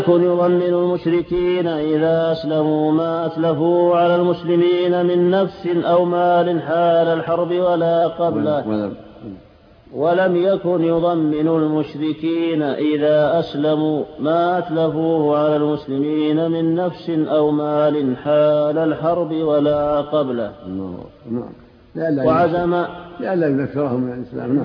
يكن يضمن المشركين إذا أسلموا ما أتلفوا على المسلمين من نفس أو مال حال الحرب ولا قبله. ولم يكن يضمن المشركين إذا أسلموا ما أتلفوه على المسلمين من نفس أو مال حال الحرب ولا قبله. لئلا يذكرهم من الإسلام.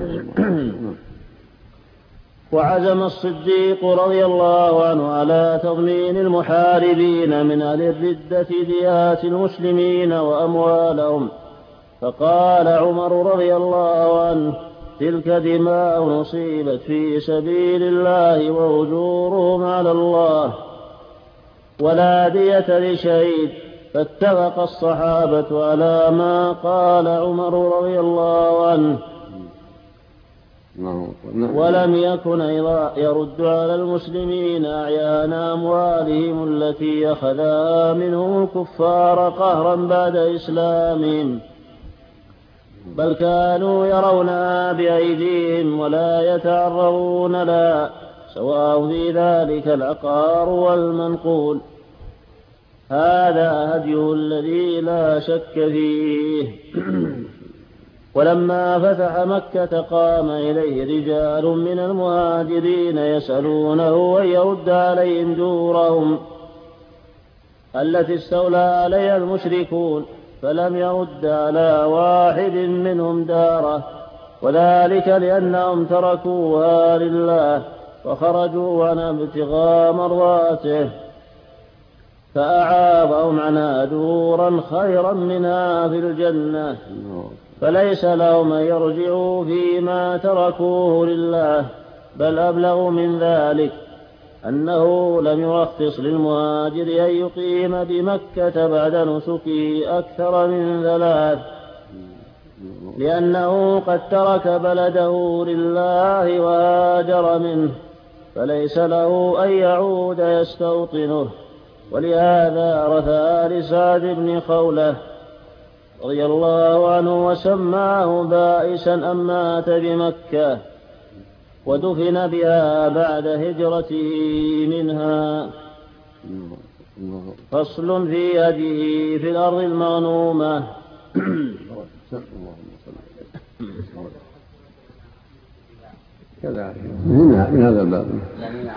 وعزم الصديق رضي الله عنه على تضمين المحاربين من أهل الردة ديات المسلمين وأموالهم، فقال عمر رضي الله عنه: تلك دماء نصيبت في سبيل الله وأجورهم على الله، ولا دية لشهيد. فاتفق الصحابة على ما قال عمر رضي الله عنه، ولم يكن يرد على المسلمين أعيان أموالهم التي أخذها منهم الكفار قهرا بعد إسلامهم، بل كانوا يرونها بأيديهم ولا يتعرضون لها، سواء في ذلك العقار والمنقول. هذا هديه الذي لا شك فيه. ولما فتح مكة قام إليه رجال من المهاجرين يسألونه أن يرد عليهم دورهم التي استولى عليها المشركون، فلم يرد على واحد منهم داره، وذلك لأنهم تركوها لله وخرجوا عن ابتغاء مرضاته، فأعاضهم عنها دورا خيرا منها في الجنة، فليس لهم أن يرجعوا فيما تركوه لله. بل أبلغ من ذلك أنه لم يرخص للمهاجر أن يقيم بمكة بعد نسكه أكثر من 3، لأنه قد ترك بلده لله وهاجر منه، فليس له أن يعود يستوطنه. ولهذا رثى لسعد بن خولة رضي الله عنه وسماه بائسا أن مات بمكة ودفن بها بعد هجرته منها. فصل في هديه في الأرض المغنومة. كذلك من هذا الباب.